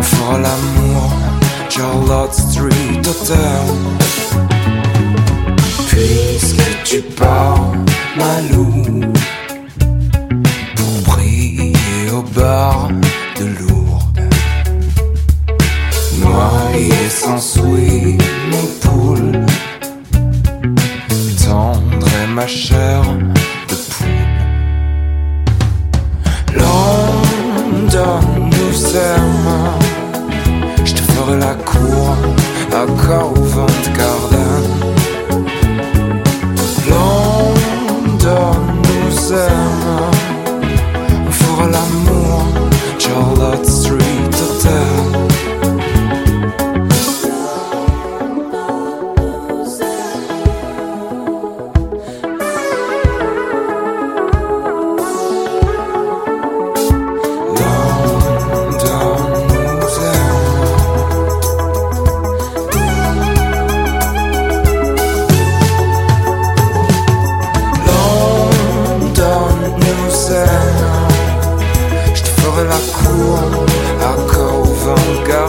On fera l'amour, Charlotte Street Hotel. Puisque tu pars, Malou, pour briller au bar de Lourdes, noyé sans souhait, mon poule, tendre est ma chair de poule. London nous aime, je te ferai la cour à Covent Garden. London nous aime, on fera l'amour, Charlotte Street Hotel. Je te ferai la cour à Covent Garden.